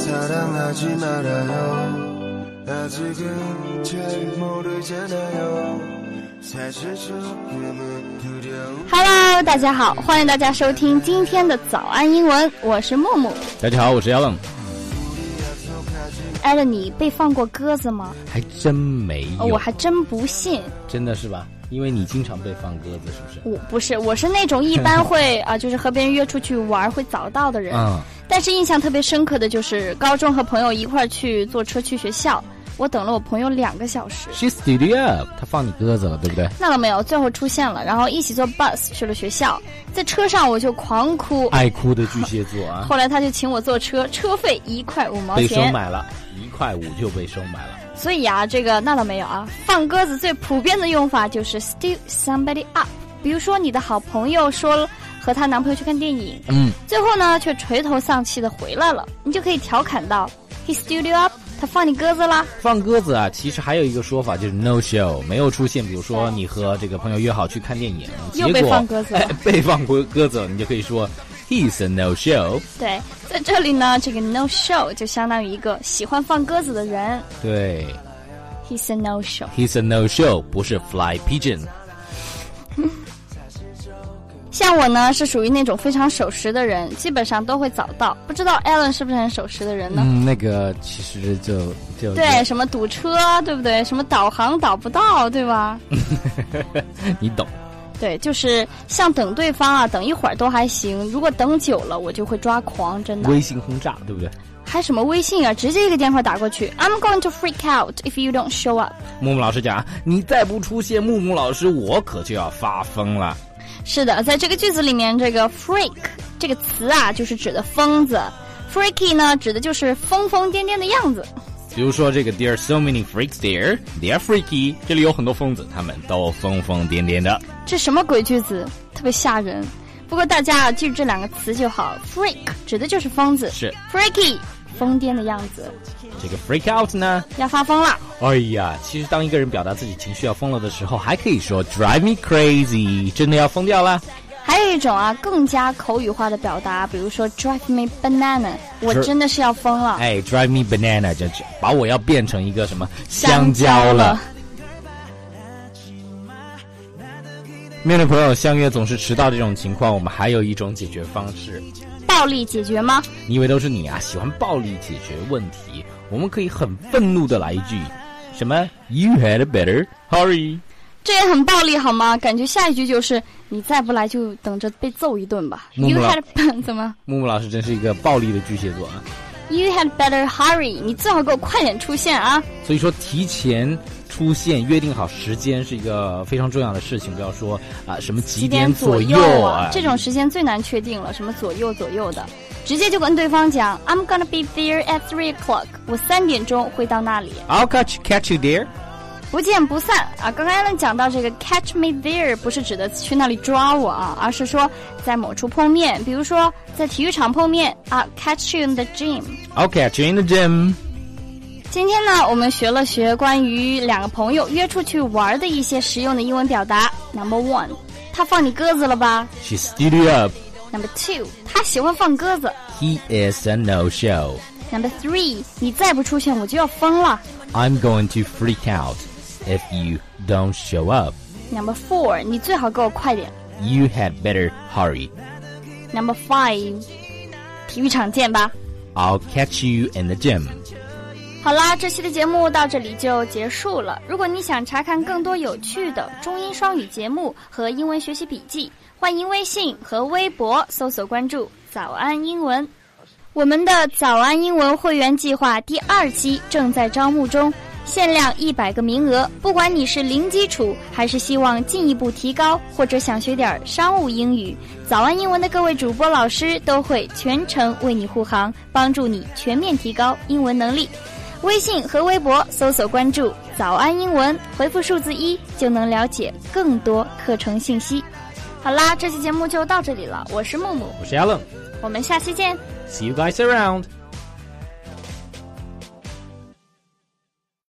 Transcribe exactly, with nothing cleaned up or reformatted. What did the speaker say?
Hello， 大家好，欢迎大家收听今天的早安英文，我是木木。 大家好，我是 Alan。Alan， 你被放过鸽子吗？ 还真没有、 哦，我还真不信。 真的是吧？因为你经常被放鸽子，是不是？ 我不是，我是那种一般会啊，就是和别人约出去玩会早到的人。嗯。但是印象特别深刻的就是高中和朋友一块儿去坐车去学校。我等了我朋友两个小时。 She stood up， 他放你鸽子了，对不对？ 那倒没有，最后出现了，然后一起坐 bus 去了学校。在车上我就狂哭， 爱哭的巨蟹座啊。 后来他就请我坐车，车费一块五毛钱， 被收买了，一块五就被收买了。 所以啊，这个那倒没有啊。放鸽子最普遍的用法就是 stood somebody up。比如说你的好朋友说和她男朋友去看电影，嗯，最后呢却垂头丧气的回来了，你就可以调侃到 He stood you up。他放你鸽子啦？ 放鸽子啊，其实还有一个说法就是 no show， 没有出现。比如说你和这个朋友约好去看电影， 又被放鸽子了， 哎、被放鸽子，你就可以说 he's a no show。 对，在这里呢，这个 no show 就相当于一个喜欢放鸽子的人。 对 ，he's a no show。he's a no show， 不是 fly pigeon。 像我呢是属于那种非常守时的人，基本上都会早到。不知道 Alan 是不是很守时的人呢？ 嗯，那个其实就就对，什么堵车，对不对？什么导航导不到，对吧？ 你懂。 对，就是像等对方啊，等一会儿都还行，如果等久了，我就会抓狂，真的。 微信轰炸，对不对？ 还什么微信啊？直接一个电话打过去 ，I'm going to freak out if you don't show up。 木木老师讲，你再不出现，木木老师我可就要发疯了。 是的，在这个句子里面，这个 freak 这个词啊，就是指的疯子 ；freaky 呢，指的就是疯疯癫癫的样子。 比如说这个 There are so many freaks there, they are freaky。这里有很多疯子，他们都疯疯癫癫的。 这什么鬼句子？特别吓人。不过大家记住这两个词就好 ，freak 指的就是疯子， 是 freaky 疯癫的样子。 这个 freak out 呢， 要发疯了。 哎呀，其实当一个人表达自己情绪要疯了的时候，还可以说 drive me crazy， 真的要疯掉了。 还有一种啊，更加口语化的表达，比如说 drive me banana， 我真的是要疯了。 哎 ，drive me banana， 就把我要变成一个什么香蕉了。面对朋友相约总是迟到这种情况，我们还有一种解决方式。 暴力解决吗？ 你以为都是你啊？喜欢暴力解决问题？我们可以很愤怒的来一句，什么 You had better hurry。 这也很暴力好吗？感觉下一句就是你再不来就等着被揍一顿吧。 木木 You had怎么？ 木木老师真是一个暴力的巨蟹座啊。 You had better hurry， 你最好给我快点出现啊！ 所以说提前出现，约定好时间是一个非常重要的事情，不要说啊什么几点左右啊， 这种时间最难确定了，什么左右左右的，直接就跟对方讲 I'm gonna be there at three o'clock， 我三点钟会到那里。 I'll catch catch you there。 不见不散啊！刚刚Alan讲到这个 catch me there， 不是指的去那里抓我啊，而是说在某处碰面，比如说在体育场碰面啊 ，catch you in the gym。I'll catch you in the gym。 今天呢，我们学了学关于两个朋友约出去玩的一些实用的英文表达。Number one， 他放你鸽子了吧 ？She stood you up。 Number two， 他喜欢放鸽子。 He is a no show。 Number three， 你再不出现，我就要疯了。 I'm going to freak out。If you don't show up. Number four， 你最好给我快点。 You had better hurry. Number five， 体育场见吧。 I'll catch you in the gym. 好啦，这期的节目到这里就结束了。如果你想查看更多有趣的中英双语节目和英文学习笔记，欢迎微信和微博搜索关注早安英文。我们的早安英文会员计划第二期正在招募中，限量一百个名额，不管你是零基础还是希望进一步提高，或者想学点商务英语，早安英文的各位主播老师都会全程为你护航，帮助你全面提高英文能力。微信和微博搜索关注早安英文，回复数字一就能了解更多课程信息。好啦，这期节目就到这里了，我是木木， 我是 Alan， 我们下期见。 See you guys around.